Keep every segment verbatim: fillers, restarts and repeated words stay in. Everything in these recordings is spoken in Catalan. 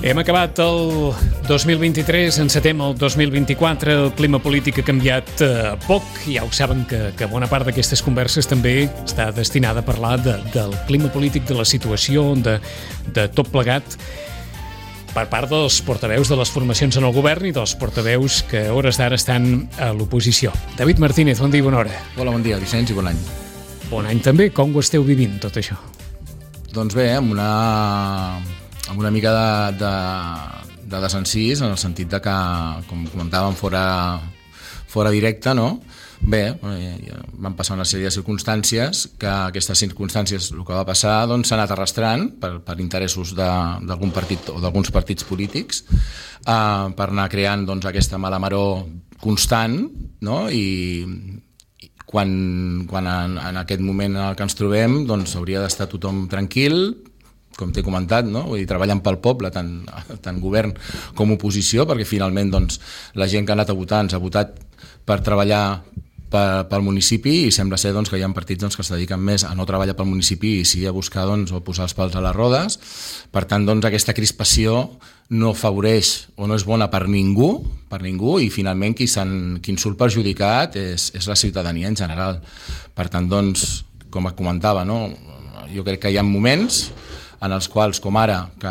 Hem acabat el dos mil vint-i-tres, encetem el dos mil vint-i-quatre, el clima polític ha canviat eh, poc, ja ho saben que, que bona part d'aquestes converses també està destinada a parlar de, del clima polític, de la situació, de, de tot plegat, per part dels portaveus de les formacions en el govern i dels portaveus que a hores d'ara estan a l'oposició. David Martínez, bon dia i bona hora. Hola, bon dia, Vicenç, i bon any. Bon any també, com ho esteu vivint tot això? Doncs bé, amb una, amb una mica de, de, de desencís, en el sentit de que, com comentàvem fora, fora directe, no? Bé, van passar una sèrie de circumstàncies, que aquestes circumstàncies, el que va passar, doncs, s'ha anat arrastrant per, per interessos d'algun partit o d'alguns partits polítics, eh, per anar creant doncs, aquesta mala maror constant, no? I quan, quan en, en aquest moment en el que ens trobem doncs hauria d'estar tothom tranquil, com t'he comentat, no? Vull dir, treballant pel poble, tant, tant govern com oposició, perquè finalment doncs, la gent que ha anat a votar ens ha votat per treballar pel municipi, i sembla ser doncs, que hi ha partits doncs, que es dediquen més a no treballar pel municipi i sí a buscar doncs, o posar els pals a les rodes. Per tant, doncs, aquesta crispació no afavoreix o no és bona per ningú, per ningú, i finalment qui, qui en surt perjudicat és, és la ciutadania en general. Per tant, doncs, com comentava, no? Jo crec que hi ha moments en els quals, com ara, que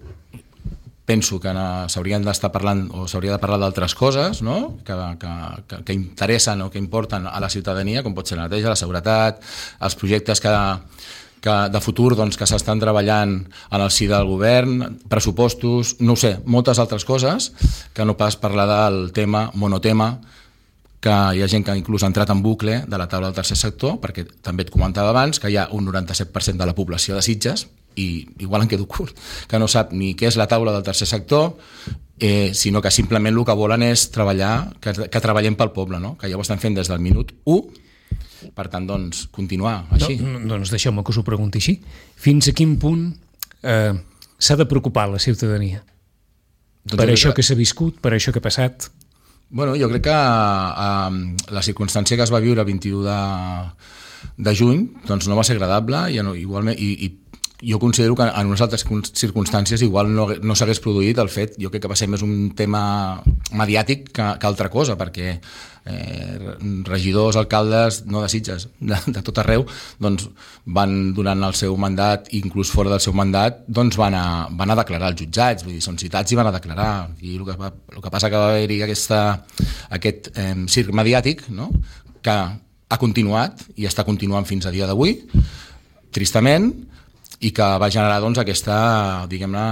penso que s'haurien d'estar parlant o s'hauria de parlar d'altres coses, no? que, que, que interessen o que importen a la ciutadania, com pot ser la neteja, la seguretat, els projectes que, que de futur doncs, que s'estan treballant en el si del govern, pressupostos, no ho sé, moltes altres coses, que no pas parlar del tema, monotema, que hi ha gent que inclús ha entrat en bucle de la taula del tercer sector, perquè també et comentava abans que hi ha un noranta-set per cent de la població de Sitges, i igual em quedo curt, que no sap ni què és la taula del tercer sector, eh, sinó que simplement el que volen és treballar, que, que treballem pel poble, no? Que ja ho estan fent des del minut u, per tant, doncs, continuar així. No, doncs deixeu-me que us ho pregunti així. Fins a quin punt eh, s'ha de preocupar la ciutadania? Doncs per això que, que s'ha viscut, per això que ha passat? Bueno, jo crec que eh, la circumstància que es va viure el vint-i-u de, de juny doncs no va ser agradable, i, igualment, i, i jo considero que en unes altres circumstàncies igual no, no s'hagués produït el fet. Jo crec que va ser més un tema mediàtic que, que altra cosa, perquè eh, regidors, alcaldes, no de Sitges, de, de tot arreu, doncs van, durant el seu mandat, inclús fora del seu mandat, doncs van a, van a declarar als jutjats, vull dir, són citats i van a declarar. I el que, va, el que passa que va haver-hi aquesta, aquest eh, circ mediàtic, no? Que ha continuat i està continuant fins a dia d'avui, tristament, i que va generar doncs, aquesta, diguem-ne,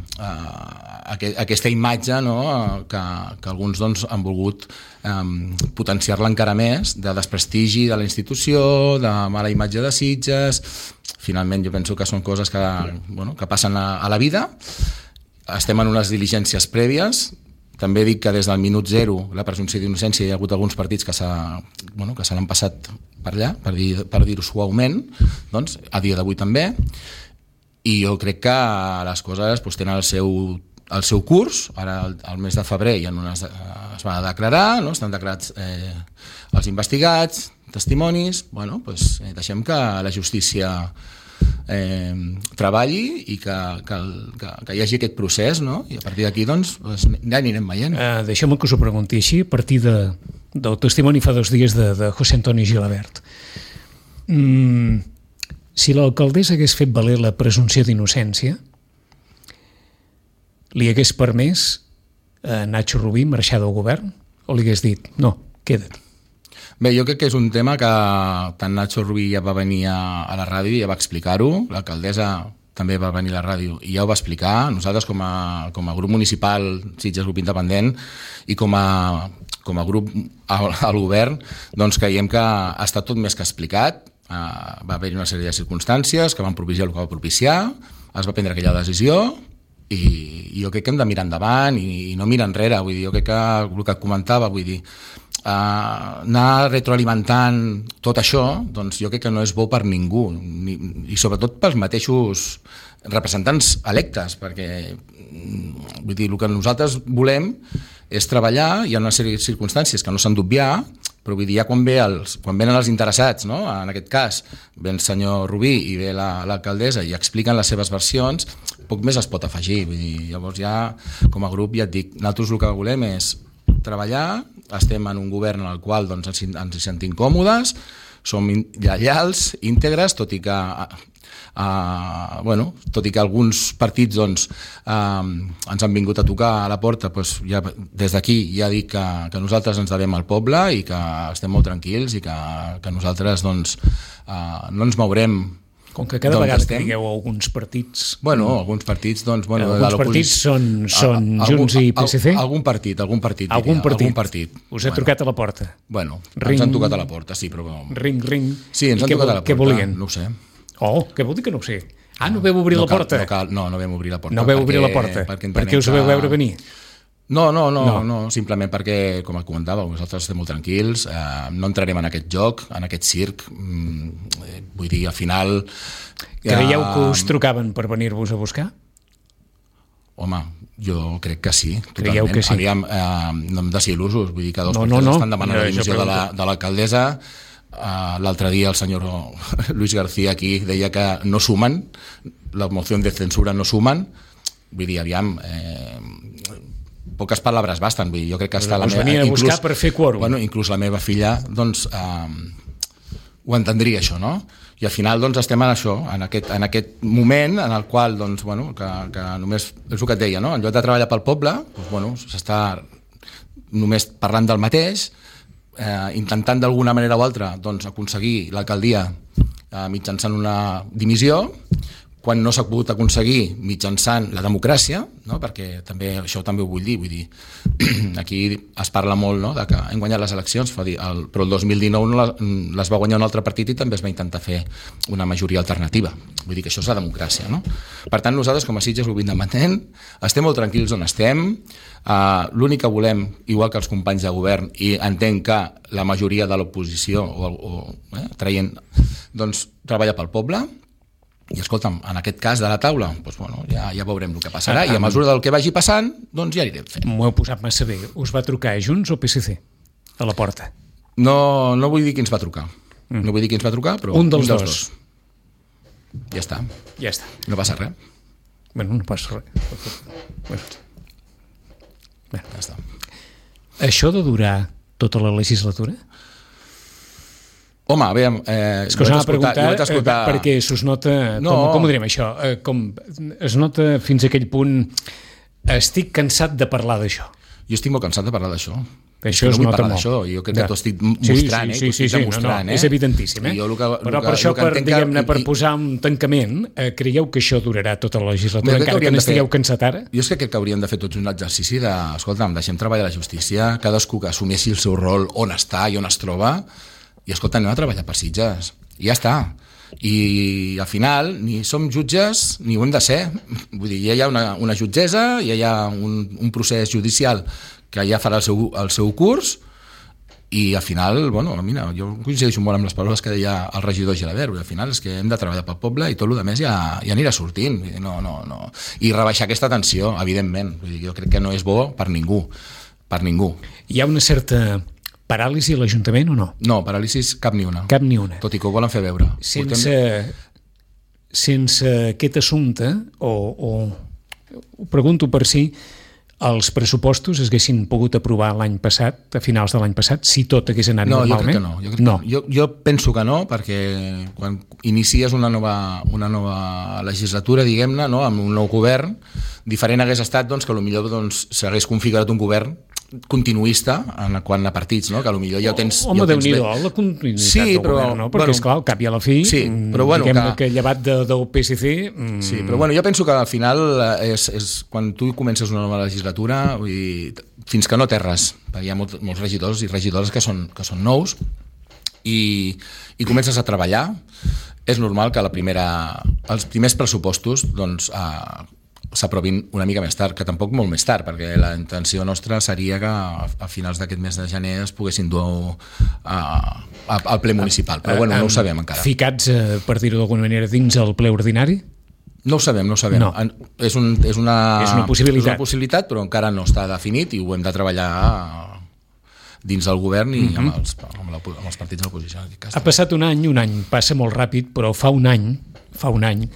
uh, aquesta imatge, no? que, que alguns doncs, han volgut um, potenciar-la encara més, de desprestigi de la institució, de mala imatge de Sitges. Finalment jo penso que són coses que, bueno, que passen a, a la vida. Estem en unes diligències prèvies. També dic que des del minut zero, la presumpció d'innocència, hi ha hagut alguns partits que s'han bueno, que s'han passat per allà, per dir, per dir-ho suaument, doncs, a dia d'avui també, i jo crec que les coses doncs, tenen el seu, el seu curs. Ara, al mes de febrer, ja unes, es van declarar, no? Estan declarats eh, els investigats, testimonis, bueno, doncs, eh, deixem que la justícia Eh, treballi i que, que, que, que hi hagi aquest procés, no? I a partir d'aquí doncs, doncs ja anirem veient. Uh, Deixeu-me que us ho pregunti així, a partir de, del testimoni fa dos dies de, de José Antonio Gilabert. Mm, si l'alcaldessa hagués fet valer la presumpció d'innocència, li hagués permès a Nacho Rubí marxar del govern? O li hagués dit, no, queda't? Bé, jo crec que és un tema que tant Nacho Rubí ja va venir a, a la ràdio i ja va explicar-ho, l'alcaldessa també va venir a la ràdio i ja ho va explicar. Nosaltres com a, com a grup municipal Sitges Grup Independent i com a, com a grup al, al govern doncs creiem que ha estat tot més que explicat. Uh, va haver-hi una sèrie de circumstàncies que van propiciar el que va propiciar, es va prendre aquella decisió i, i jo crec que hem de mirar endavant i, i no mirar enrere. Vull dir, jo crec que el que comentava, vull dir, Uh, anar retroalimentant tot això, doncs jo crec que no és bo per ningú, ni, i sobretot pels mateixos representants electes, perquè vull dir, el que nosaltres volem és treballar. Hi ha una sèrie de circumstàncies que no s'han d'obviar, però vull dir, ja quan, ve els, quan venen els interessats, no? En aquest cas ve el senyor Rubí i ve l'alcaldessa i expliquen les seves versions, poc més es pot afegir. Vull dir, llavors ja, com a grup, ja et dic, nosaltres el que volem és treballar, estem en un govern en el qual doncs, ens, ens hi sentim còmodes, som lleials, íntegres, tot i que Uh, bueno, tot i que alguns partits doncs, uh, ens han vingut a tocar a la porta, doncs, ja, des d'aquí ja dic que, que nosaltres ens devem al poble i que estem molt tranquils i que, que nosaltres doncs, uh, no ens mourem. Com que cada vegada estem. Que digueu alguns partits... Bueno, alguns partits... Doncs, bueno, alguns partits són, són a, a, Junts i P S C? A, algun partit, algun partit. Algun diria, partit. Algun partit. Us ha bueno, trucat a la porta? Bueno, ring, ens han trucat a la porta, sí, però... Ring, ring. Sí, ens han trucat a la porta. Què volien? No ho sé. Oh, què vol dir que no ho sé? Ah, no veu obrir no la porta? Cal, no, cal, no, no vam obrir la porta. No veu obrir la porta? Perquè, perquè us veu veure venir? No, no, no, no, no, simplement perquè, com et comentava, nosaltres estem molt tranquils, eh, no entrarem en aquest joc, en aquest circ, mm, vull dir, al final... Creieu que us trucaven per venir-vos a buscar? Home, jo crec que sí, totalment. Creieu que sí? Aviam, eh, no hem de ser il·lusos, vull dir que dos no, partits no, no. estan demanant no, la dimissió de l'alcaldessa. La, Uh, l'altre dia el senyor Luis García aquí deia que no sumen, la moció de censura no sumen, vull dir, aviam, eh, poques paraules basten, vull dir, jo crec que està la meva... Us venien a buscar inclús, per fer quòrum. Bueno, inclús la meva filla, doncs, eh, ho entendria això, no? I al final, doncs, estem en això, en aquest, en aquest moment en el qual, doncs, bueno, que, que només, és el que et deia, no? En lloc de treballar pel poble, doncs, bueno, s'està només parlant del mateix, Eh, intentant d'alguna manera o altra doncs, aconseguir l'alcaldia eh, mitjançant una dimissió, quan no s'ha pogut aconseguir mitjançant la democràcia, no? Perquè també, això també ho vull dir, vull dir aquí es parla molt, no? De que hem guanyat les eleccions, el, però el dos mil dinou no les, les va guanyar un altre partit i també es va intentar fer una majoria alternativa, vull dir que això és la democràcia, no? Per tant, nosaltres com a Sitges Grup Independent estem molt tranquils on estem, uh, l'únic que volem, igual que els companys de govern, i entenc que la majoria de l'oposició o, o eh, traient, doncs treballa pel poble. I escolta'm, en aquest cas de la taula, doncs, bueno, ja, ja veurem el que passarà, i a mesura del que vagi passant, doncs ja anirem fent. M'ho heu posat massa bé. Us va trucar Junts o P S C a la porta? No, no vull dir qui ens va trucar. Mm. No vull dir qui ens va trucar, però un dels, un dels dos. dos. Ja està. Ja està. No passa res. Bueno, no passa res. Bueno. Bé. Ja està. Això de durar tota la legislatura? Home, bé, eh, és que us anava a preguntar, escoltar... eh, perquè s'us nota, no. com, com ho direm això, eh, com es nota fins a aquell punt, estic cansat de parlar d'això. Jo estic molt cansat de parlar d'això. Això no es vull nota parlar molt. d'això, jo crec que t'ho estic mostrant, sí, sí, eh? Sí, sí, sí, mostrant, no, no, eh? és evidentíssim, eh? Jo, que, però que, per això, per, diguem-ne, que... per posar un tancament, eh, creieu que això durarà tota la legislatura, Mira, encara que n'estigueu cansat ara? Jo és que crec que hauríem de fer tots un exercici de, escolta'm, deixem treballar la justícia, cadascú que assumeixi el seu rol, on està i on es troba, i escolta, anem a treballar per Sitges. I ja està. I al final ni som jutges ni ho hem de ser. Vull dir, ja hi ha una, una jutgessa, ja hi ha un, un procés judicial que ja farà el seu, el seu curs i al final, bueno, mira, jo coincideixo molt amb les paraules que deia el regidor Gelabert, al final és que hem de treballar pel poble i tot el més ja, ja anirà sortint. No, no, no. I rebaixar aquesta tensió, evidentment. Vull dir, jo crec que no és bo per ningú. Per ningú. Hi ha una certa paràlisi a l'Ajuntament o no? No, paràlisi cap ni una. Cap ni una. Tot i que ho volen fer veure. Sense, Portem... sense aquest assumpte, o, o ho pregunto per si els pressupostos es haguessin pogut aprovar l'any passat, a finals de l'any passat, si tot hagués anat no, normalment? No, jo crec que no. Jo, crec no. Que, jo, jo penso que no, perquè quan inicies una nova, una nova legislatura, diguem-ne, no, amb un nou govern, diferent hagués estat doncs, que potser doncs, s'hagués configurat un govern continuista en quant a partits, no? Que potser ja ho tens... Home, ja Déu-n'hi-do, la continuïtat sí, del però, govern, no? Perquè, bueno, esclar, al cap i a la fi, sí, però, bueno, diguem-ne que... que llevat de, del P S C... Mmm... Sí, però bueno, jo penso que al final és, és quan tu comences una nova legislatura, vull dir, fins que no terres, perquè hi ha molt, molts regidors i regidores que són, que són nous, i, i comences a treballar, és normal que la primera, els primers pressupostos doncs, eh, s'aprovin una mica més tard, que tampoc molt més tard, perquè la intenció nostra seria que a finals d'aquest mes de gener es poguessin dur a, a, al ple municipal, però bueno, no ho sabem encara. Ficats, per dir-ho d'alguna manera, dins el ple ordinari? No ho sabem, no ho sabem. No. És, un, és, una, és una possibilitat. És una possibilitat, però encara no està definit i ho hem de treballar dins del govern i amb els, amb, la, amb els partits de l'oposició. En aquest cas, ha passat un any, un any passa molt ràpid, però fa un any, fa un any,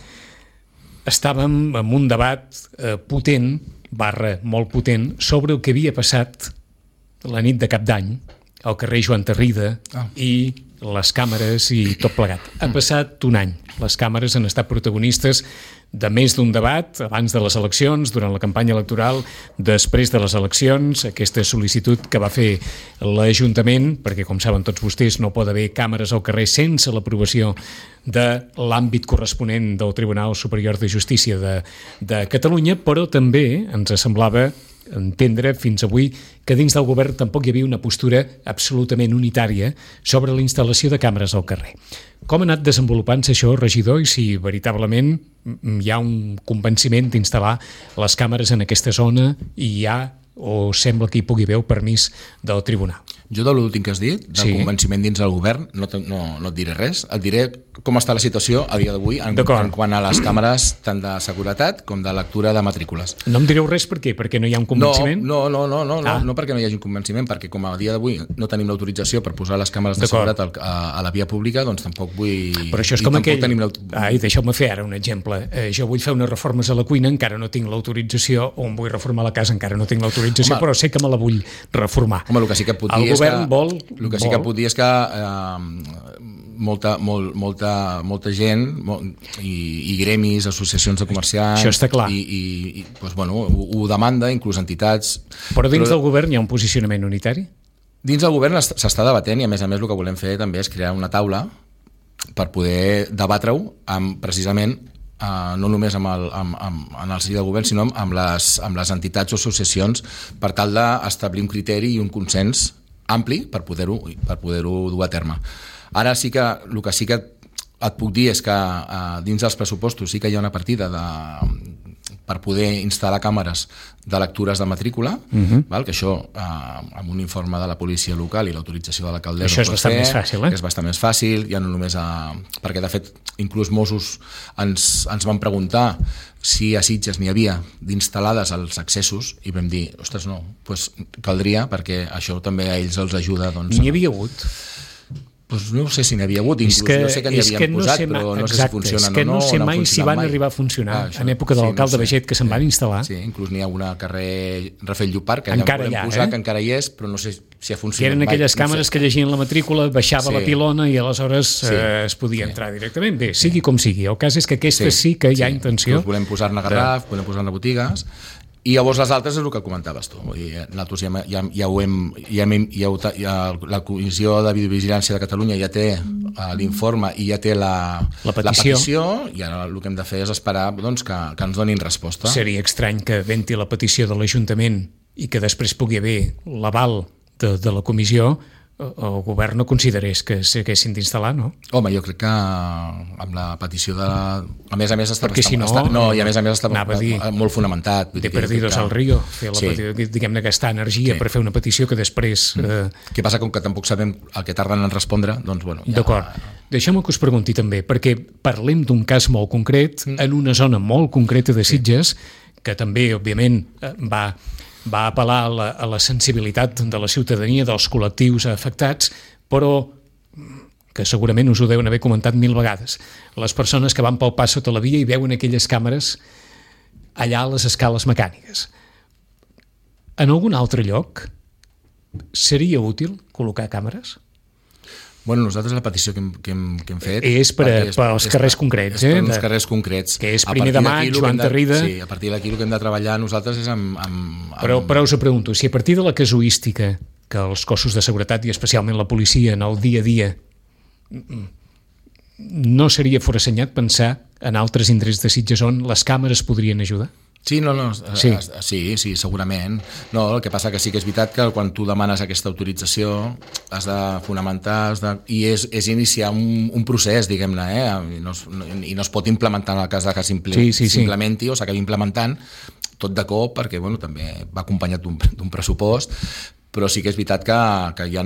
estàvem en un debat eh, potent, barra molt potent, sobre el que havia passat la nit de Cap d'Any al carrer Joan Tarrida ah. i les càmeres i tot plegat. Ha passat un any. Les càmeres han estat protagonistes de més d'un debat, abans de les eleccions, durant la campanya electoral, després de les eleccions, aquesta sol·licitud que va fer l'Ajuntament, perquè com saben tots vostès no pot haver càmeres al carrer sense l'aprovació de l'àmbit corresponent del Tribunal Superior de Justícia de, de Catalunya, però també ens semblava entendre fins avui que dins del govern tampoc hi havia una postura absolutament unitària sobre la instal·lació de càmeres al carrer. Com ha anat desenvolupant-se això, regidor, i si veritablement hi ha un convenciment d'instal·lar les càmeres en aquesta zona i hi ha o sembla que hi pugui haver el permís del tribunal? Jo de l'últim que has dit, del sí. convenciment dins del govern, no, no, no et diré res. Et diré com està la situació a dia d'avui en, en quant a les càmeres tant de seguretat com de lectura de matrícules. No em direu res per què? Perquè no hi ha un convenciment? No, no, no, no, no, ah. no, no perquè no hi hagi un convenciment, perquè com a dia d'avui no tenim l'autorització per posar les càmeres de seguretat a, a la via pública, doncs tampoc vull... Però això és com aquell... Ai, deixeu-me fer ara un exemple. Eh, jo vull fer unes reformes a la cuina, encara no tinc l'autorització, o em vull reformar la casa, encara no tinc l'autorització, però sé que me la vull reformar. Home, el que sí que pot dir és que... Vol, el que sí que puc dir és que eh, molta, molt, molta, molta gent molt, i, i gremis, associacions de comerciants això està clar. i, i, i doncs, bueno, ho, ho demanda, inclús entitats. Però dins però, del govern hi ha un posicionament unitari? Dins del govern s'està debatent i a més a més el que volem fer també és crear una taula per poder debatre-ho amb, precisament Uh, no només amb el, amb, amb, en el si del govern, sinó amb les, amb les entitats o associacions per tal d'establir un criteri i un consens ampli per poder-ho per poder-ho dur a terme. Ara sí que el que sí que et puc dir és que uh, dins dels pressupostos sí que hi ha una partida de, per poder instal·lar càmeres de lectures de matrícula, uh-huh. val? Que això uh, amb un informe de la policia local i l'autorització de l'alcaldessa això és bastant fer, més fàcil, eh? és bastant més fàcil, ja no només a, perquè de fet inclús Mossos ens, ens van preguntar si a Sitges n'hi havia d'instal·lades als accessos i vam dir, ostres no, doncs caldria perquè això també a ells els ajuda. Doncs, n'hi havia hagut? Pues no sé si n'hi havia hagut, inclús que, no sé què n'hi havien no posat, sé, però no exacte, sé si funcionen és que no, no sé no mai si van mai. arribar a funcionar ah, això, en època de sí, l'alcalde no sé. Baiget que se'n sí, van instal·lar. Sí, inclús n'hi ha una al carrer Rafael Llopart que encara ja hi ha, posar, eh? que encara hi és, però no sé si ha funcionat que eren mai. aquelles càmeres no sé. Que llegien la matrícula, baixava sí. la pilona i aleshores sí. eh, es podia sí. entrar directament. Bé, sigui com sigui, el cas és que aquesta sí, sí que hi ha sí. intenció. Inclús volem posar-ne garraf, de... volem posar-ne botigues. I llavors les altres és el que comentaves tu. Vull dir, nosaltres ja, ja, ja ho hem... Ja hem ja ho, ja, la Comissió de Videovigilància de Catalunya ja té uh, l'informe i ja té la, la, petició. la petició i ara el que hem de fer és esperar doncs, que, que ens donin resposta. Seria estrany que venti la petició de l'Ajuntament i que després pugui haver l'aval de, de la comissió, el govern no considerés que s'haguessin d'instal·lar, no? Home, jo crec que amb la petició de... A més a més està, perquè si no, està, no, i a més a més està dir, molt fonamentat. De perdidos que... al río, fer la sí. petició, diguem-ne, gastar energia sí. per fer una petició que després... Mm. Eh... Què passa? Com que tampoc sabem el que tarden en respondre, doncs bueno... Ja... D'acord. Deixeu-me que us pregunti també, perquè parlem d'un cas molt concret, mm. en una zona molt concreta de Sitges, sí. que també, òbviament, va... va apel·lar a la, a la sensibilitat de la ciutadania, dels col·lectius afectats, però que segurament us ho deuen haver comentat mil vegades. Les persones que van palpar sota la via i veuen aquelles càmeres allà a les escales mecàniques. En algun altre lloc seria útil col·locar càmeres? Bueno, nosaltres la petició que hem, que hem, que hem fet... És per, és, per als carrers concrets, és eh? És per uns carrers concrets. Que és primer de maig, Joan Tarrida... Sí, a partir d'aquí el que hem de treballar nosaltres és amb... amb, amb... Però, però us ho pregunto, si a partir de la casuística que els cossos de seguretat i especialment la policia en el dia a dia no seria forassenyat pensar en altres indrets de Sitges on les càmeres podrien ajudar? Sí, no, no, sí. sí, sí, segurament. No, el que passa que sí que és veritat que quan tu demanes aquesta autorització has de fonamentar, has de... i és, és iniciar un, un procés, diguem-ne, eh? I, no es, no, i no es pot implementar en el cas de que s'implementi sí, sí, sí. o s'acabi implementant tot de cop, perquè bueno, també va acompanyat d'un pressupost, però sí que és veritat que, que hi ha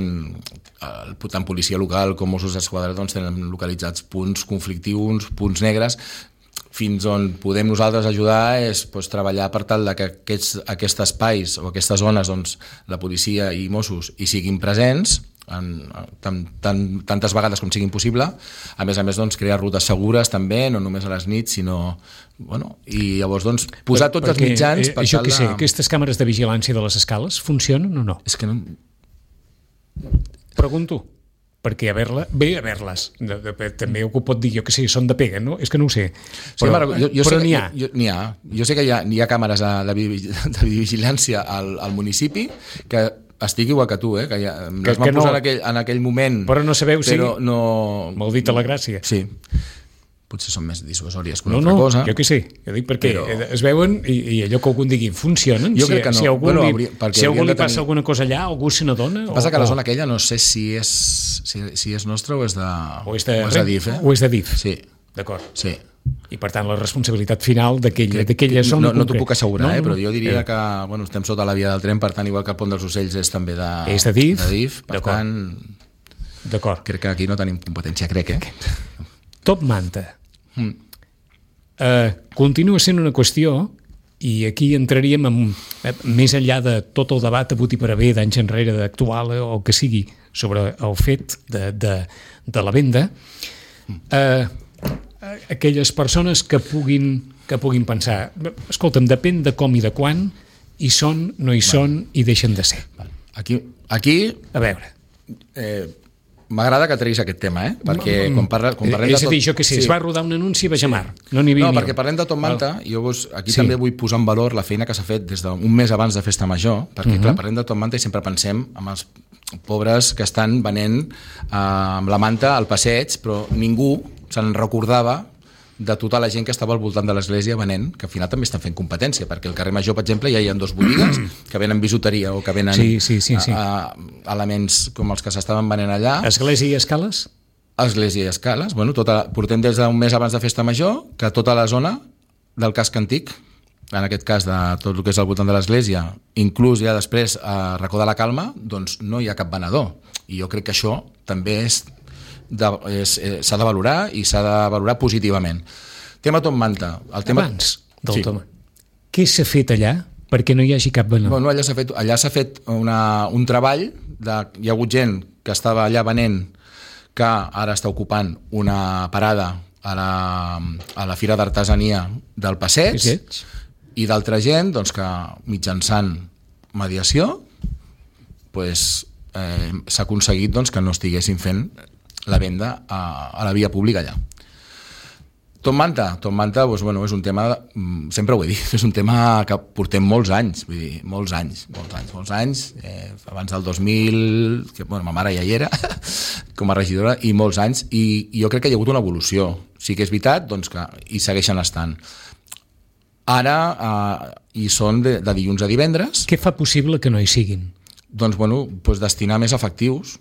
tant policia local com Mossos d'Esquadra doncs, tenen localitzats punts conflictius, punts negres, fins on podem nosaltres ajudar és doncs, treballar per tal de que aquests, aquests espais o aquestes zones doncs, la policia i Mossos hi siguin presents en, tan, tan, tantes vegades com siguin possible. A més a més, doncs, crear rutes segures també, no només a les nits, sinó... Bueno, i llavors doncs, posar tots els mitjans... Per això que sé, aquestes càmeres de vigilància de les escales funcionen o no? És que no... Pregunto. Perquè haver-la, bé haver-les, també ho pot dir jo que sí, són de pega, no? És que no ho sé, però, sí, mare, jo, jo però n'hi ha. Jo, n'hi ha. Jo sé que hi ha, hi ha càmeres de, de vigilància al, al municipi que estic igual que tu, eh? Que, ja, que les van posar no, en, aquell, en aquell moment, però no sabeu si... Però no... Molt dit a la gràcia. Sí. Potser són més dissuasòries que una no, altra no, cosa. Jo que sé, jo dic perquè però... es veuen i, i allò que algú digui funcionen, jo si, crec que no. si algú bueno, li, hauria, si algú li tenir... passa alguna cosa allà, algú se n'adona. El que passa o, que la o... zona aquella no sé si és, si, si és nostra o és de, o és de, o és de D I F. Eh? O és de D I F, sí. D'acord. Sí. I per tant la responsabilitat final d'aquella zona... No, no t'ho puc assegurar, no, eh? Però jo diria eh. que bueno, estem sota la via del tren, per tant, igual que el Pont dels Ocells és també de, és de D I F, de D I F per tant, crec que aquí no tenim competència, crec, eh? Top Manta. Mm. Uh, continua sent una qüestió i aquí entraríem en, eh, més enllà de tot el debat avut i per haver d'anys enrere d'actual eh, o que sigui sobre el fet de, de, de la venda uh, aquelles persones que puguin, que puguin pensar escolta'm, depèn de com i de quan hi són, no hi són i deixen de ser. Aquí, aquí a veure eh, m'agrada que treguis aquest tema, eh? Perquè quan, parla, quan parlem és de tot... a dir, jo que sé, sí. Es va rodar un anunci a Bajamar, no n'hi havia No, ni perquè parlem de Top Manta, i jo vos, aquí sí. també vull posar en valor la feina que s'ha fet des d'un mes abans de Festa Major, perquè uh-huh. clar, parlem de Top Manta i sempre pensem en els pobres que estan venent eh, amb la manta al passeig, però ningú se'n recordava de tota la gent que estava al voltant de l'església venent, que al final també estan fent competència, perquè al carrer Major, per exemple, ja hi ha dos botigues que venen bisuteria o que venen sí, sí, sí, sí. A, a elements com els que s'estaven venent allà. Església i escales? Església i escales. Bueno, tota, portem des d'un mes abans de Festa Major que tota la zona del casc antic, en aquest cas de tot el que és al voltant de l'església, inclús ja després a Racó de la Calma, doncs no hi ha cap venedor. I jo crec que això també és De, és, eh, s'ha de valorar i s'ha de valorar positivament. Tema Top Manta. El tema... Abans del sí. Tom. Què s'ha fet allà perquè no hi hagi cap venedor? Bueno, allà s'ha fet, allà s'ha fet una, un treball, de, hi ha hagut gent que estava allà venent que ara està ocupant una parada a la, a la Fira d'Artesania del Passeig i d'altra gent doncs, que mitjançant mediació pues, eh, s'ha aconseguit doncs, que no estiguessin fent la venda a, a la via pública allà. Top Manta, Top Manta doncs, bueno, és un tema, sempre ho he dit, és un tema que portem molts anys, vull dir, molts anys, molts anys, molts anys, eh, abans del dos mil, que bueno, ma mare ja hi era, com a regidora, i molts anys, i, i jo crec que hi ha hagut una evolució. Sí que és veritat, doncs, que hi segueixen estant. Ara eh, hi són de, de dilluns a divendres. Què fa possible que no hi siguin? Doncs, bueno, doncs destinar més efectius,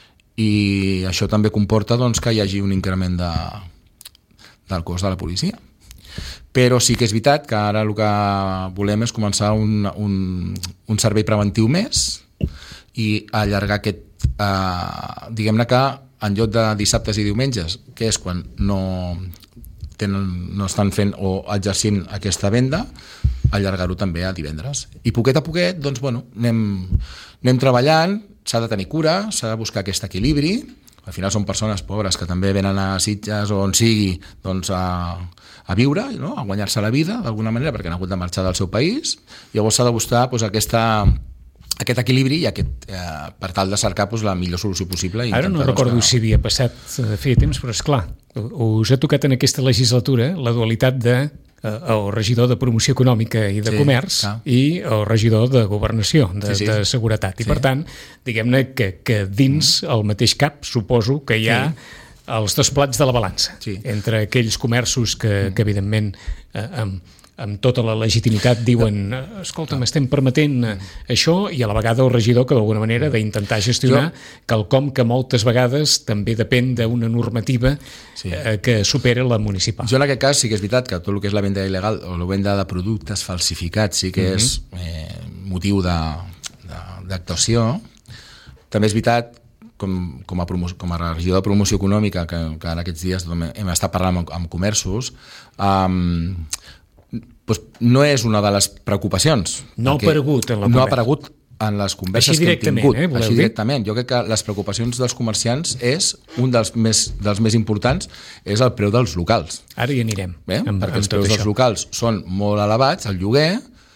i això també comporta doncs, que hi hagi un increment de, del cos de la policia. Però sí que és veritat que ara el que volem és començar un, un, un servei preventiu més i allargar aquest, eh, diguem-ne que en lloc de dissabtes i diumenges, que és quan no, tenen, no estan fent o exercint aquesta venda, allargar-ho també a divendres. I poquet a poquet, doncs, bueno, anem, anem treballant. S'ha de tenir cura, s'ha de buscar aquest equilibri. Al final són persones pobres que també venen a Sitges o on sigui doncs a, a viure, no? A guanyar-se la vida d'alguna manera perquè han hagut de marxar del seu país. Llavors s'ha de buscar doncs, aquesta, aquest equilibri i aquest, eh, per tal de cercar doncs, la millor solució possible. I Ara no recordo doncs, que... si havia passat feia temps, però esclar, us ha tocat en aquesta legislatura la dualitat de el regidor de Promoció Econòmica i de sí, Comerç clar. I el regidor de Governació, de, sí, sí. de Seguretat. I sí. Per tant, diguem-ne que, que dins el mateix cap suposo que hi ha sí. els dos plats de la balança, sí. entre aquells comerços que, que evidentment eh, amb, amb tota la legitimitat diuen escolta'm, estem permetent això, i a la vegada el regidor que d'alguna manera d'intentar gestionar jo... quelcom que moltes vegades també depèn d'una normativa sí. eh, que supera la municipal. Jo en aquest cas sí que és veritat que tot el que és la venda il·legal o la venda de productes falsificats sí que uh-huh. és eh, motiu d'actuació. També és veritat com, com, a promo, com a regidor de promoció econòmica, que, que en aquests dies hem estat parlant amb, amb comerços, um, doncs no és una de les preocupacions. No ha aparegut en la No ha aparegut en les converses que hem tingut. Eh, Així directament. Jo crec que les preocupacions dels comerciants és, un dels més, dels més importants, és el preu dels locals. Ara hi anirem. Bé? Amb, Perquè amb els preus dels això. locals són molt elevats, el lloguer,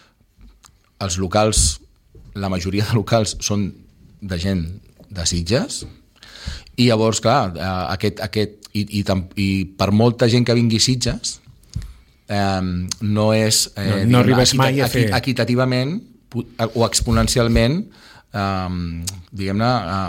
els locals, la majoria de locals són de gent de Sitges, i llavors, clar, aquest, aquest, i, i, i per molta gent que vingui a Sitges, eh, no és... Eh, no, no diguem, arribes mai a fer... equitativament o exponencialment, eh, diguem-ne,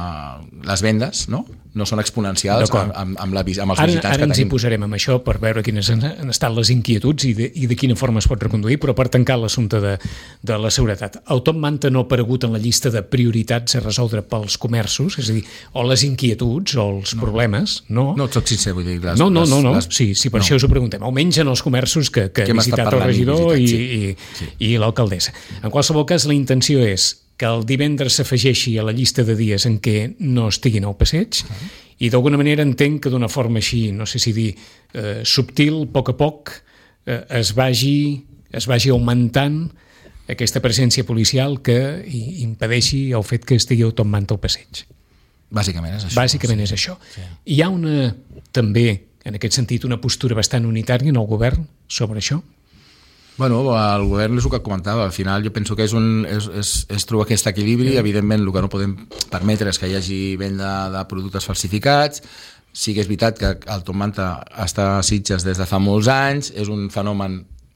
eh, les vendes, no? no són exponencials amb, amb, amb, la, amb els ara, visitants ara que tenim. Ara ens hi posarem amb això per veure quines han estat les inquietuds i de, i de quina forma es pot reconduir, però per tancar l'assumpte de, de la seguretat. El Top Manta no ha aparegut en la llista de prioritats a resoldre pels comerços, és a dir, o les inquietuds o els no. problemes, no? No, et soc sincer, vull dir... Les, no, no, no, no. Les... sí, sí, per no. això us ho preguntem. Almenys en els comerços que, que, que ha visitat el regidor i, sí. i, sí. i l'alcaldessa. En qualsevol cas, la intenció és que el divendres s'afegeixi a la llista de dies en què no estiguin al passeig, uh-huh. i d'alguna manera entenc que d'una forma així, no sé si dir, eh, subtil, a poc a poc, eh, es, vagi, es vagi augmentant aquesta presència policial que impedeixi el fet que estigui el Top Manta al passeig. Bàsicament és això. Bàsicament sí. és això. Sí. Hi ha una, també, en aquest sentit, una postura bastant unitària en el govern sobre això? Bueno, el govern és el que comentava, al final jo penso que és, un, és, és, és trobar aquest equilibri, evidentment el que no podem permetre és que hi hagi venda de productes falsificats, sí que és veritat que el Top Manta està a Sitges des de fa molts anys, és un fenomen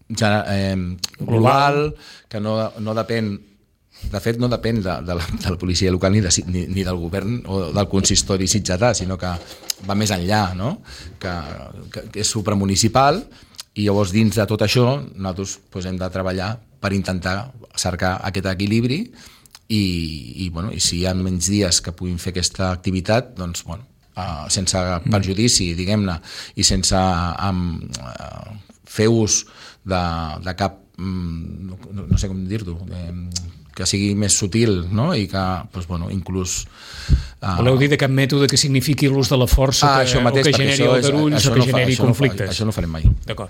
eh, global, que no, no depèn, de fet no depèn de, de, la, de la policia local ni, de, ni, ni del govern o del consistori sitgetà, sinó que va més enllà, no? que, que, que és supramunicipal. I llavors, dins de tot això, nosaltres doncs, hem de treballar per intentar cercar aquest equilibri i, i, bueno, i si hi ha menys dies que puguin fer aquesta activitat, doncs, bueno, uh, sense perjudici, diguem-ne, i sense um, uh, fer ús de, de cap, um, no, no sé com dir-ho, que sigui més sutil, no? I que, doncs, bueno, inclús... Uh... Voleu dir de cap mètode que signifiqui l'ús de la força ah, que, mateix, o que generi aldarulls o que no generi fa, conflictes? No fa, això no ho farem mai. D'acord.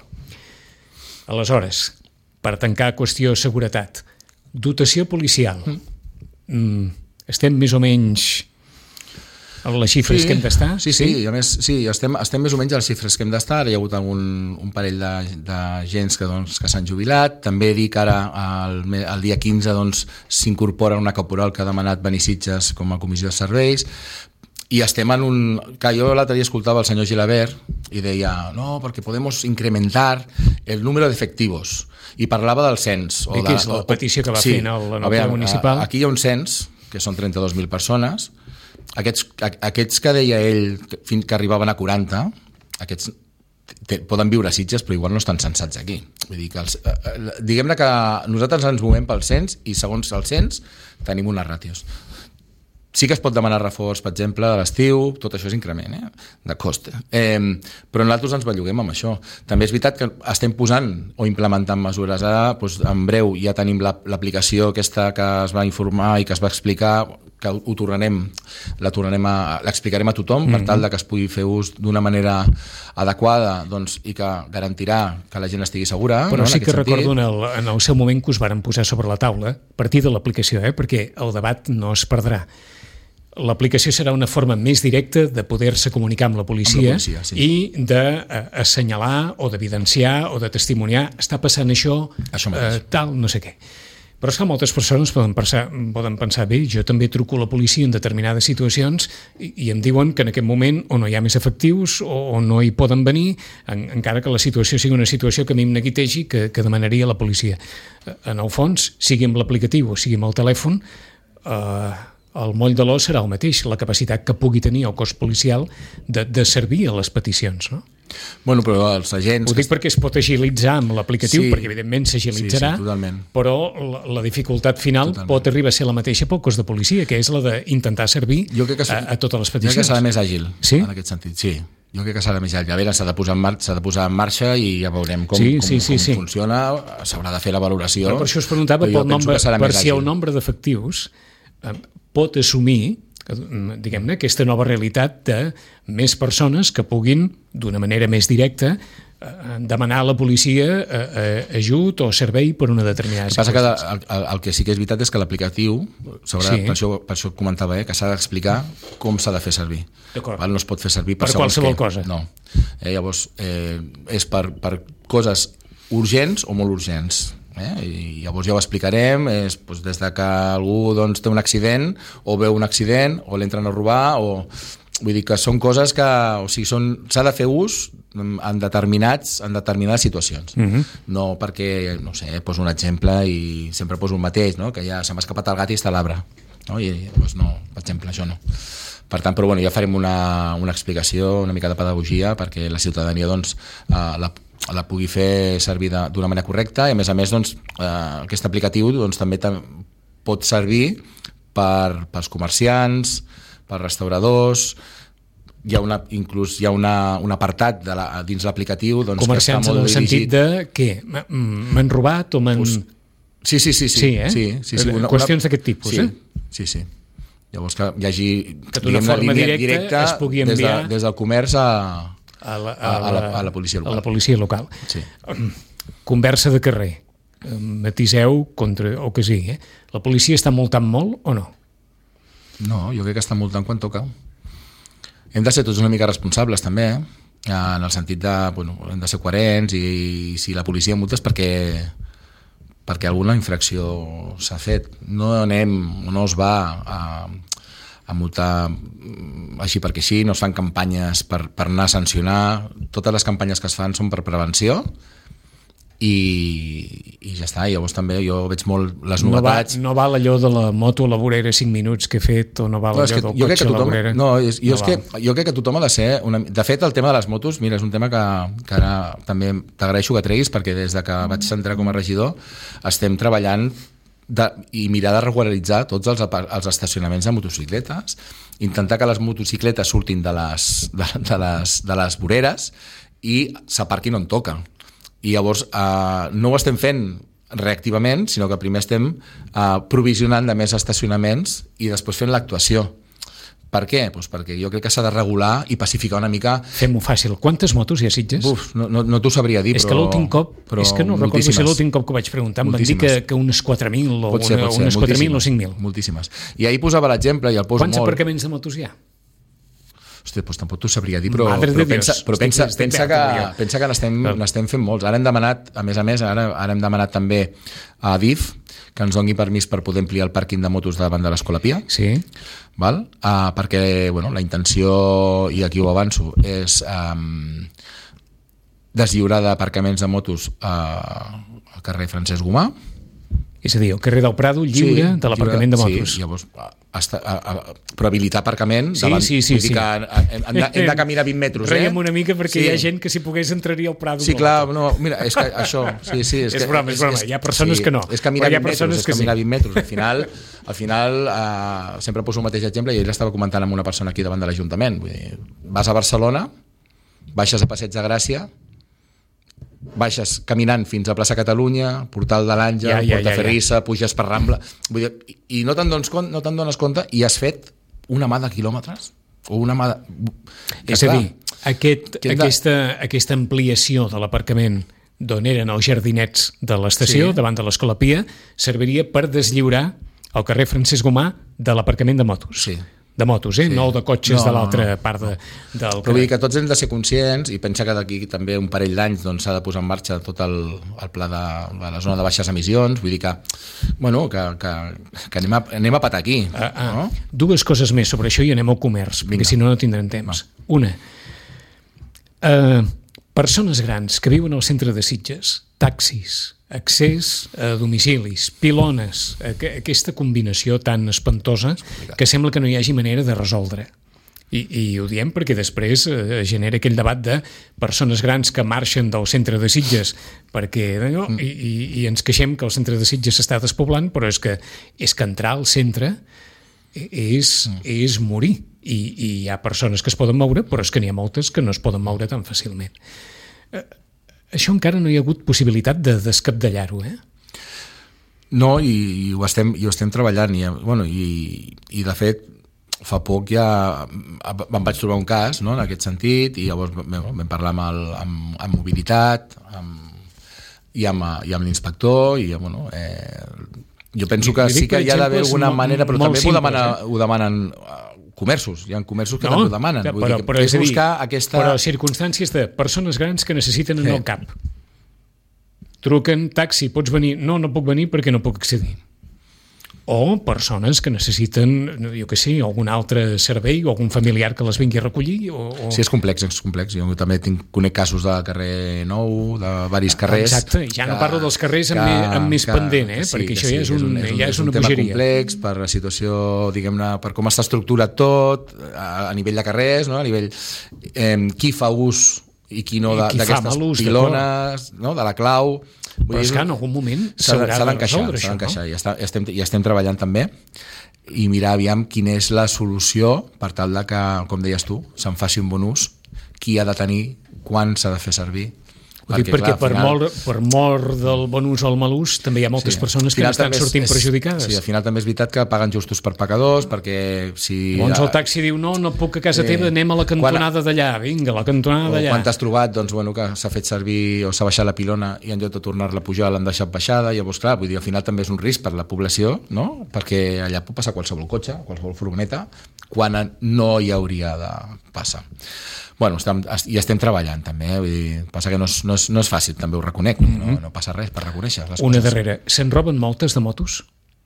Aleshores, per tancar qüestió de seguretat, dotació policial. Mm. Mm, estem més o menys a les xifres sí, que hem d'estar? Sí, sí, sí, a més, sí estem, estem més o menys a les xifres que hem d'estar. Hi ha hagut algun, un parell de, de gens que, doncs, que s'han jubilat. També dic ara, el, el dia quinze, doncs, s'incorpora una caporal que ha demanat venir Sitges com a comissió de serveis. I estem en un... Que jo l'altre dia escoltava el senyor Gilabert i deia, no, perquè podem incrementar el número d'efectivos. I parlava del cens. I què és la petició que va sí, fer en el, en el ple municipal? Aquí hi ha un cens, que són trenta-dos mil persones. Aquests, aquests que deia ell fins que arribaven a quaranta, aquests te, poden viure a Sitges, però igual no estan censats aquí. Vull dir que els, eh, diguem-ne que nosaltres ens movem pel cens i segons el cens tenim unes ràtios. Sí que es pot demanar reforç, per exemple, de l'estiu, tot això és increment, eh? de cost. Eh, però nosaltres ens belluguem amb això. També és veritat que estem posant o implementant mesures. Ara, doncs, en breu, ja tenim l'aplicació aquesta que es va informar i que es va explicar, que ho tornarem, la tornarem a, l'explicarem a tothom, per tal de que es pugui fer ús d'una manera adequada, doncs, i que garantirà que la gent estigui segura. Però no, sí que sentit. recordo en el, en el seu moment que us varen posar sobre la taula, a partir de l'aplicació, eh? Perquè el debat no es perdrà. L'aplicació serà una forma més directa de poder-se comunicar amb la policia, amb la policia sí. i d'assenyalar o d'evidenciar o de testimoniar, està passant això, això eh, tal, no sé què. Però és que moltes persones poden pensar, poden pensar bé, jo també truco a la policia en determinades situacions i, i em diuen que en aquest moment o no hi ha més efectius o, o no hi poden venir, en, encara que la situació sigui una situació que a mi em neguitegi que, que demanaria la policia. En el fons, sigui amb l'aplicatiu o sigui amb el telèfon, eh, el moll de l'os serà el mateix, la capacitat que pugui tenir el cos policial de, de servir a les peticions, no? Bueno, però els agents... Ho dic perquè es pot agilitzar amb l'aplicatiu, sí, perquè evidentment s'agilitzarà, sí, sí, però la, la dificultat final totalment. Pot arribar a ser la mateixa pel cos de policia, que és la d'intentar servir jo crec que a, a totes les peticions. Jo crec que serà més àgil, sí? En aquest sentit, sí. Jo crec que serà més àgil. A veure, s'ha de posar en marxa, s'ha de posar en marxa i ja veurem com, sí, com, sí, sí, com sí. funciona, s'haurà de fer la valoració. Però per això us preguntava pel nombre, per si el nombre d'efectius eh, pot assumir diguem-ne, aquesta nova realitat de més persones que puguin, d'una manera més directa, demanar a la policia ajut o servei per una determinada situació. El que passa que el, el que sí que és veritat és que l'aplicatiu, sobre, sí. per, això, per això comentava, eh, que s'ha d'explicar com s'ha de fer servir. Val? No es pot fer servir per, per qualsevol què. cosa. No. Eh, llavors, eh, és per, per coses urgents o molt urgents. Eh? I llavors ja ho explicarem, és, doncs, des de que algú doncs, té un accident o veu un accident o l'entren a robar o... Vull dir que són coses que o sigui, són, s'ha de fer ús en, determinats, en determinades situacions. Uh-huh. No perquè, no sé, poso un exemple i sempre poso el mateix, no? Que ja se m'ha escapat el gat i està a l'arbre. No? I doncs no, per exemple, això no. Per tant, però bueno, ja farem una, una explicació, una mica de pedagogia perquè la ciutadania doncs, eh, la, la pugui fer servir d'una manera correcta i a més a més doncs, eh, aquest aplicatiu doncs, també tam- pot servir per, pels comerciants, per restauradors, hi ha una, inclús hi ha una, un apartat de la, dins l'aplicatiu doncs, comerciants que està molt en el dirigit. sentit de què? M'han robat o m'han... Pues, sí, sí, sí, sí, sí, eh? sí, sí, sí una, qüestions d'aquest tipus, sí, eh? Sí, sí. Llavors que hi hagi que d'una forma directa, directa es pugui enviar des, de, des del comerç a, a, la, a, a, la, a la policia local. A la policia local. Sí. Conversa de carrer. Matiseu contra o que sigui, eh? La policia està multant molt o no? No, jo crec que està multant quan toca. Hem de ser tots una mica responsables també, eh? En el sentit de, bueno, hem de ser coherents i, i si la policia multa és perquè perquè alguna infracció s'ha fet. No anem, no es va a, a multar així perquè sí, no es fan campanyes per, per anar a sancionar. Totes les campanyes que es fan són per prevenció i, i ja està. I llavors també jo veig molt les novetats. No, va, no val allò de la moto a la vorera cinc minuts que he fet o no val no, allò del cotxe a la vorera? No, és, jo, no és que, jo crec que tothom ha de ser... Una, de fet, el tema de les motos, mira, és un tema que, que ara també t'agraeixo que treguis perquè des de que vaig entrar com a regidor estem treballant de, i mirar de regularitzar tots els, els estacionaments de motocicletes, intentar que les motocicletes surtin de les, de, de les, de les voreres i s'aparquin on toca. I llavors eh, no ho estem fent reactivament, sinó que primer estem eh, provisionant de més estacionaments i després fent l'actuació. Per què? Pues perquè jo crec que s'ha de regular i pacificar una mica... Fem-ho fàcil. Quantes motos hi ha a Sitges? Uf, no, no, no t'ho sabria dir, és però... Que l'últim cop, és que no recordo si l'últim cop que vaig preguntar em van dir que, que unes quatre mil o pot ser, una, pot ser, unes quatre mil o cinc mil. Moltíssimes. I ahir posava l'exemple i el poso Quants molt... Quants aparcaments de motos hi ha? Hòstia, doncs tampoc t'ho sabria dir, però, Madre però, de pensa, Dios. però pensa, estic, estic pensa, que, pensa que n'estem, no. n'estem fent molts. Ara hem demanat, a més a més, ara, ara hem demanat també a D I F que ens doni permís per poder ampliar el pàrquing de motos davant de l'Escola Pia. Sí. Val? Uh, perquè bueno, la intenció, i aquí ho avanço, és um, deslliurar d'aparcaments de motos uh, al carrer Francesc Gomà. És a dir, el carrer del Prado lliure sí, de l'aparcament de motos. Sí, llavors, hasta, a, a, però habilitar aparcament sí, davant, sí, sí, vull dir sí. que hem, hem, de, hem de caminar vint metres. Rèiem eh? una mica perquè sí. hi ha gent que si pogués entraria al Prado. Sí, clar, no, mira, és que això... Sí, sí, és, és que, broma, és broma, hi ha persones sí, que no. És caminar vint metres, és que caminar sí. vint metres. Al final, al final uh, sempre poso el mateix exemple i ell estava comentant amb una persona aquí davant de l'Ajuntament. Vull dir, vas a Barcelona, baixes a Passeig de Gràcia, baixes caminant fins a plaça Catalunya, Portal de l'Àngel, ja, ja, Portaferrissa, ja, ja. puges per Rambla, vull dir, i no te'n dones, no te'n dones compte i has fet una mà de quilòmetres o una mà de... És a dir, aquest, aquesta, aquesta ampliació de l'aparcament d'on eren els jardinets de l'estació, sí. davant de l'Escola Pia, serviria per deslliurar el carrer Francesc Gomà de l'aparcament de motos. Sí. De motos, eh? Sí. No de cotxes no, de l'altra no, no. part de, del... Però vull dir que tots hem de ser conscients i pensa que d'aquí també un parell d'anys doncs, s'ha de posar en marxa tot el, el pla de, de la zona de baixes emissions, vull dir que, bueno, que, que, que anem, a, anem a patar aquí. Ah, ah. No? Dues coses més sobre això i anem al comerç, Vinga. perquè si no no tindrem temps. Va. Una, eh, persones grans que viuen al centre de Sitges, taxis, accés a domicilis, pilones, aquesta combinació tan espantosa que sembla que no hi hagi manera de resoldre. I, i ho diem perquè després eh, genera aquell debat de persones grans que marxen del centre de Sitges perquè, no, mm. i, i ens queixem que el centre de Sitges s'està despoblant, però és que, és que entrar al centre és, mm. és morir. I, I hi ha persones que es poden moure, però és que n'hi ha moltes que no es poden moure tan fàcilment. Eh, Això encara no hi ha hagut possibilitat de descapdallar-ho, eh? No, i, i, ho, estem, i ho estem treballant. I, bueno, i, i de fet, fa poc ja em vaig trobar un cas, no?, en aquest sentit, i llavors vam parlar amb, el, amb, amb mobilitat amb, i amb, i amb l'inspector, i bueno, eh, jo penso que sí que hi ha d'haver alguna manera, però també ho, demana, eh? ho demanen comerços, hi ha comerços que no, també ho demanen. Però, Vull dir, però, és, és buscar dir, aquesta... però circumstàncies de persones grans que necessiten anar sí. al cap. Truquen, taxi, pots venir? No, no puc venir perquè no puc accedir. O persones que necessiten, jo què sé, algun altre servei o algun familiar que les vingui a recollir. O, o... Sí, és complex, és complex. Jo també tinc, conec casos de carrer Nou, de varis carrers. Exacte, i ja que, no parlo dels carrers amb, que, més, amb més que, pendent, eh? Sí, perquè això sí, ja és, un, és, un, és, un, ja és, un, és una tema bogeria. Complex per la situació, diguem-ne, per com està estructurat tot, a, a nivell de carrers, no? A nivell eh, qui fa ús i qui no d'aquestes pilones, no? De la clau. Però és que en algun moment s'haurà de resoldre això, no? I està, estem, i estem treballant també i mirar aviam quina és la solució per tal de que, com deies tu, se'n faci un bon ús, qui ha de tenir, quan s'ha de fer servir. Ho dic perquè, perquè per, final... mort, per mort del bon ús o el mal ús també hi ha moltes sí. persones que n'estan sortint és, perjudicades. Sí, al final també és veritat que paguen justos per pecadors, perquè si... Llavors el taxi diu, no, no puc a casa sí. teva, anem a la cantonada quan... d'allà, vinga, a la cantonada d'allà. O quan t'has trobat, doncs, bueno, que s'ha fet servir o s'ha baixat la pilona i en lloc de tornar-la a pujar l'han deixat baixada, llavors, clar, vull dir, al final també és un risc per la població, no? Perquè allà pot passar qualsevol cotxe, qualsevol furgoneta, quan no hi hauria de passar. Bueno, estem, hi estem treballant també, eh? Vull dir, passa que no és, no, és, no és fàcil, també ho reconec, mm -hmm. no, no passa res per reconèixer les Una coses. darrera, se'n roben moltes de motos?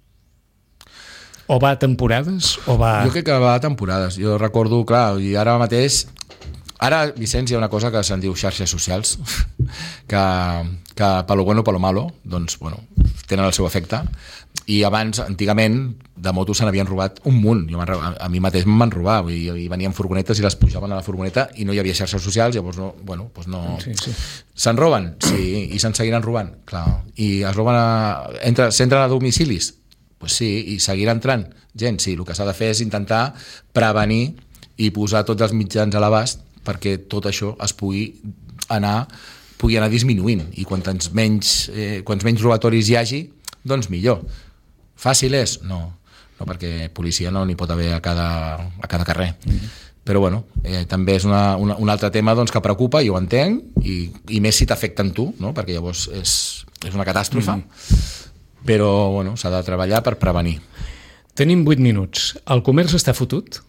O va a temporades? O va... Jo crec que va a temporades, jo recordo, clar, i ara mateix, ara, Vicenç, hi ha una cosa que se'n diu xarxes socials, que, que per lo bueno, per lo malo, doncs, bueno, tenen el seu efecte, i abans, antigament, de motos se n'havien robat un munt. Jo a, a mi mateix em van robar, vull dir, i venien furgonetes i les pujaven a la furgoneta i no hi havia xarxes socials, llavors no, bueno, doncs no... Sí, sí. Se'n roben? Sí, i se'n seguiran robant, clar. I es roben a... Entra, s'entren a domicilis? Pues sí, i seguirà entrant gent, sí. El que s'ha de fer és intentar prevenir i posar tots els mitjans a l'abast perquè tot això es pugui anar, pugui anar disminuint, i quants menys, eh, quants menys robatoris hi hagi, doncs millor. Fàcil és? No, no, perquè policia no n'hi pot haver a cada, a cada carrer. Mm-hmm. Però bueno, eh, també és una, una, un altre tema doncs, que preocupa, jo ho entenc, i, i més si t'afecten tu, no? Perquè llavors és, és una catàstrofe, mm-hmm. però bueno, s'ha de treballar per prevenir. Tenim vuit minuts. El comerç està fotut?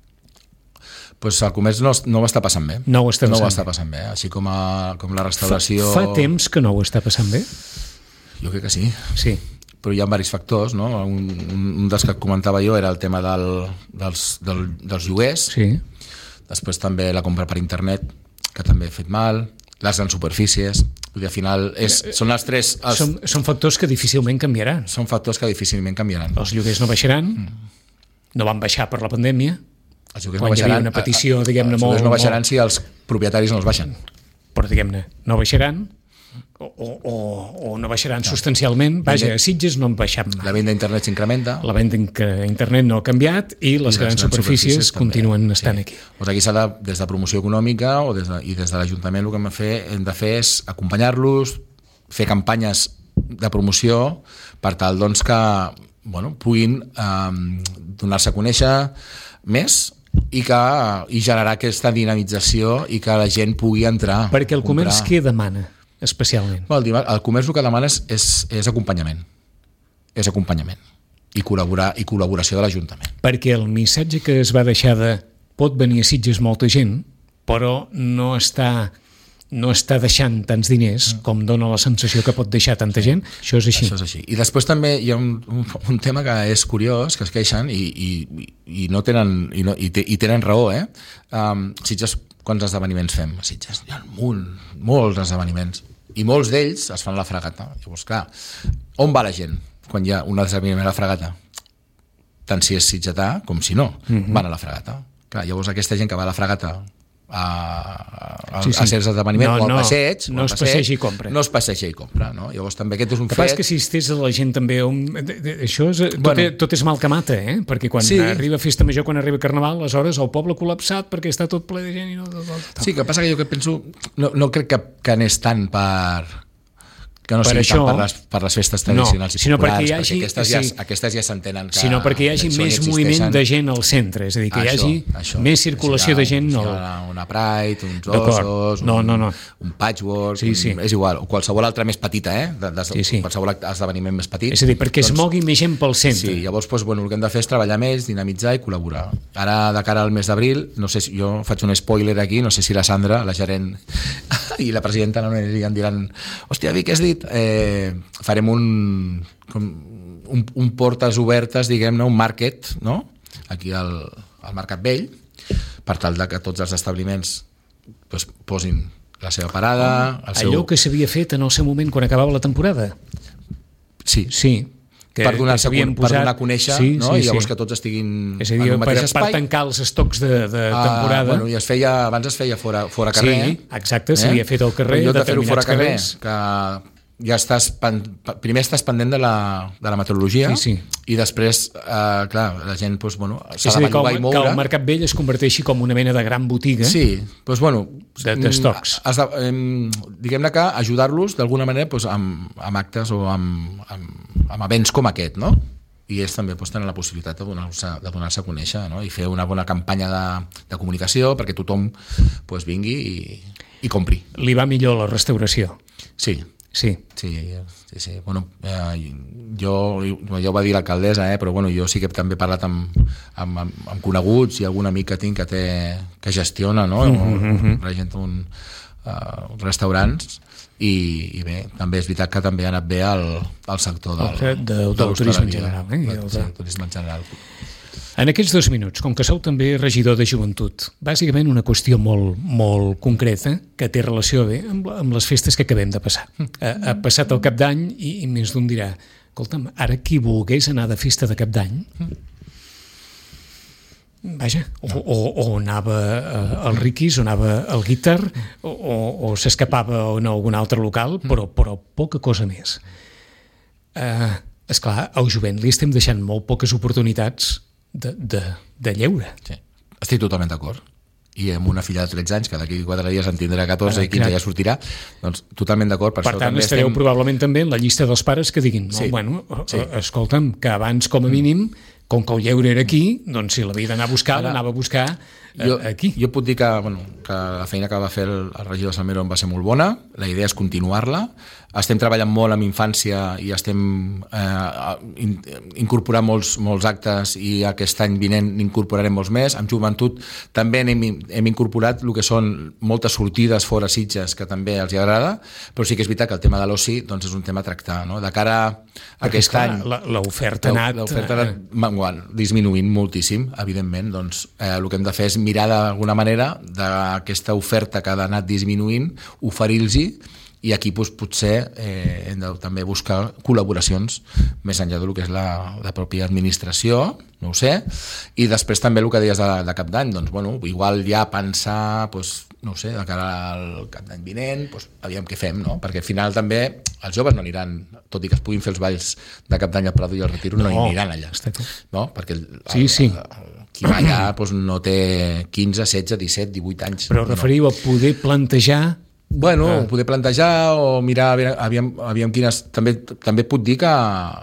Pues el comerç no, no ho està passant bé. No ho està passant, no ho està passant bé. bé. Així com, a, com la restauració... Fa, fa temps que no ho està passant bé? Jo crec que sí. Sí. Però hi ha diversos factors, no? Un, un dels que comentava jo era el tema del, dels, del, dels lloguers. Sí. Després també la compra per internet, que també ha fet mal, les grans superfícies. Vull dir, al final és, són els tres... Els... Són, són factors que difícilment canviaran. Són factors que difícilment canviaran. Els lloguers no baixaran, mm. no van baixar per la pandèmia. Els lloguers quan no baixaran, hi havia una petició, diguem-ne, els molt... Els lloguers no baixaran molt... si els propietaris no els baixen. Però, diguem-ne, no baixaran, o, o, o no baixaran no. substancialment. Vaja, a Sitges no han baixat mai. La venda d'internet s'incrementa. La venda d'internet no ha canviat i les, I les grans, grans superfícies, superfícies continuen també. estant sí. aquí. Doncs aquí s'ha de, des de promoció econòmica o des de, i des de l'Ajuntament el que hem de fer, hem de fer és acompanyar-los, fer campanyes de promoció per tal doncs, que bueno, puguin eh, donar-se a conèixer més i, que, i generar aquesta dinamització i que la gent pugui entrar. Perquè el comerç què demana especialment? El, el comerç el que demana és, és, és acompanyament. És acompanyament. I, col·laborar, i col·laboració de l'Ajuntament. Perquè el missatge que es va deixar de pot venir a Sitges molta gent, però no està... no està deixant tants diners com dona la sensació que pot deixar tanta gent. Això és així. Això és així. I després també hi ha un, un, un tema que és curiós, que es queixen i, i, i, no tenen, i, no, i, te, i tenen raó. Eh? Um, Sitges, quants esdeveniments fem? Sitges, hi ha un, molts esdeveniments. I molts d'ells es fan a la Fragata. Llavors, clar, on va la gent quan hi ha un esdeveniment a la Fragata? Tant si és sitgetà com si no. Mm-hmm. Van a la Fragata. Clar, llavors aquesta gent que va a la Fragata a, a, sí, sí. a certs esdeveniments no, o al passeig no, no es passeja i compra no es passeja i compra no? Llavors també aquest és un que fet que si estés a la gent també un... això és, tot, bueno. és, tot és mal que mata eh? Perquè quan sí. arriba Festa Major, quan arriba Carnaval, aleshores el poble col·lapsat perquè està tot ple de gent i no, no, no, no. Sí, que passa que jo que penso no, no crec que, que anés tant per que no per sigui això, tant per les, per les festes tradicionals no, i populars, perquè, perquè, hagi, perquè aquestes, ja, sí, aquestes ja s'entenen que... Sinó perquè hi hagi més moviment de gent al centre, és a dir, que això, hi hagi això, més circulació un, de gent... Si al... una, una Pride, uns ossos, no, no, no. un, un patchwork, sí, sí. Un, és igual, o qualsevol altra més petita, eh? De, de, sí, sí. Qualsevol esdeveniment més petit. És a dir, perquè doncs, es mogui més gent pel centre. Sí, llavors doncs, bueno, el que hem de fer és treballar més, dinamitzar i col·laborar. Ara, de cara al mes d'abril, no sé si jo faig un spoiler aquí, no sé si la Sandra, la gerent i la presidenta no em diran hòstia, Vic, què has dit? Eh, farem un, com, un, un portes obertes, diguem-ne, un market, no? Aquí al, al Mercat Vell, per tal de que tots els establiments pues, posin la seva parada... Oh, el seu... Allò que s'havia fet en el seu moment quan acabava la temporada? Sí. Sí. Que, per donar, que posat... per donar a conèixer, sí, no? Sí, I llavors sí. que tots estiguin és a dir, en un mateix per, espai. Per tancar els estocs de, de temporada. Uh, bueno, i es feia, abans es feia fora, fora carrer. Sí, exacte, s'havia eh? fet al carrer, de determinats fora carrer, carrers. Que ja estàs, pen, primer estàs pendent de la, de la meteorologia, sí, sí. I després, eh, clar, la gent doncs, bueno, s'ha de bellugar i moure. Que el Mercat Vell es converteixi com una mena de gran botiga. Sí, doncs bueno... d'estocs. De, de, diguem-ne que ajudar-los d'alguna manera doncs, amb, amb actes o amb, amb, amb events com aquest, no? I ells també doncs, tenen la possibilitat de donar-se de donar-se a conèixer, no? I fer una bona campanya de, de comunicació perquè tothom doncs, vingui i, i compri. Li va millor la restauració? Sí. Sí. Sí, sí, sí. Bueno, eh, jo, ja ho va dir l'alcaldessa, eh, però bueno, jo sí que també he parlat amb, amb, amb, amb coneguts i algun amic que tinc que, té, que gestiona, no? Mm-hmm. Regenta un, uh, restaurants i, i bé, també és veritat que també ha anat bé al, al sector del, de, de, del turisme en general. Eh? El, sí, el turisme en general. En aquests dos minuts, com que sou també regidor de joventut, bàsicament una qüestió molt, molt concreta que té relació bé amb, amb les festes que acabem de passar. Ha, ha passat el Cap d'Any i, i més d'un dirà escolta'm, ara qui volgués anar de festa de Cap d'Any vaja, o, o, o anava al Riquis o anava al Guitar o, o, o s'escapava a algun altre local, però, però poca cosa més. Eh, esclar, al jovent li estem deixant molt poques oportunitats de, de, de lleure. Sí. Estic totalment d'acord. I amb una filla de tretze anys, que d'aquí quatre dies en tindrà catorze i quinze ja sortirà, doncs totalment d'acord. Per, per això tant, també estareu estem... probablement també en la llista dels pares que diguin, no, sí. bueno, sí. escolta'm, que abans com a mínim, com que el lleure era aquí, doncs si l'havia d'anar a buscar, l'anava a buscar jo, aquí. Jo puc dir que, bueno, que la feina que va fer el, el regidor de Salmero va ser molt bona, la idea és continuar-la, estem treballant molt amb infància i estem eh, in, incorporant molts, molts actes i aquest any vinent n'incorporarem molts més. Amb joventut també hem, hem incorporat el que són moltes sortides fora Sitges que també els agrada, però sí que és veritat que el tema de l'oci doncs, és un tema a tractar. No? De cara a Perquè, aquest esclar, any... l'oferta ha anat... L'oferta ha anat menguant, disminuint moltíssim, evidentment. Doncs, eh, el que hem de fer és mirar d'alguna manera d'aquesta oferta que ha anat disminuint, oferir-los-hi, i aquí doncs, potser eh, hem de també buscar col·laboracions més enllà del que és la, la pròpia administració, no ho sé, i després també el que deies de, de Cap d'Any, doncs bueno, igual ja pensar, doncs, no ho sé, de cara al Cap d'Any vinent, doncs, aviam què fem, no? Perquè al final també els joves no aniran, tot i que es puguin fer els balls de Cap d'Any al Prado i al Retiro, no, no aniran allà, no? Perquè el, sí, el, sí. El, el, qui va allà doncs, no té quinze, setze, disset, divuit anys. Però referiu a poder plantejar. Bueno, ah. poder plantejar o mirar aviam, aviam quines... També, també puc dir que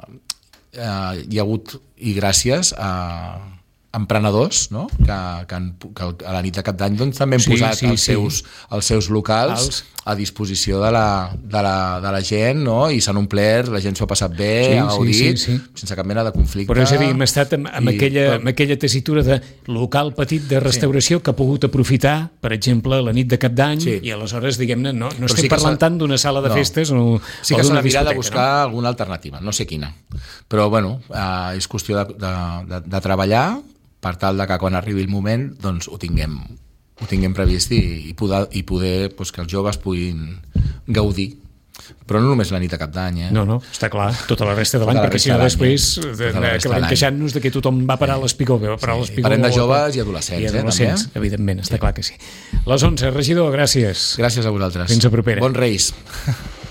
eh, hi ha hagut, i gràcies a emprenedors, no? que, que, han, que a la nit de Cap d'Any doncs, també han sí, posat sí, els, sí. Seus, els seus locals Els... a disposició de la, de la, de la gent, no? I s'han omplert, la gent s'ho ha passat bé, sí, ha gaudit, sí, sí, sí. sense cap mena de conflicte. Però és a dir, hem estat amb, amb, I, aquella, però... amb aquella tessitura de local petit de restauració sí. que ha pogut aprofitar, per exemple, la nit de Cap d'Any, sí. i aleshores, diguem-ne, no, no estem sí parlant tant d'una sala de no. festes o, sí o que d'una s'ha discoteca. De buscar no? alguna alternativa, no sé quina. Però, bueno, eh, és qüestió de, de, de, de treballar per tal de que quan arribi el moment doncs ho tinguem, ho tinguem previst i, i poder, i poder doncs, que els joves puguin gaudir. Però no només la nit de Cap d'Any, eh? No, no, està clar, tota la resta de l'any, perquè si no després de, de, acabarem queixant-nos de que tothom va parar sí. l'espigó, va parar sí. l'espigó. Parlem de joves i adolescents, i adolescents, eh, també? Evidentment, està sí. clar que sí. Les onze, regidor, gràcies. Gràcies a vosaltres. Fins a propera. Bons Reis.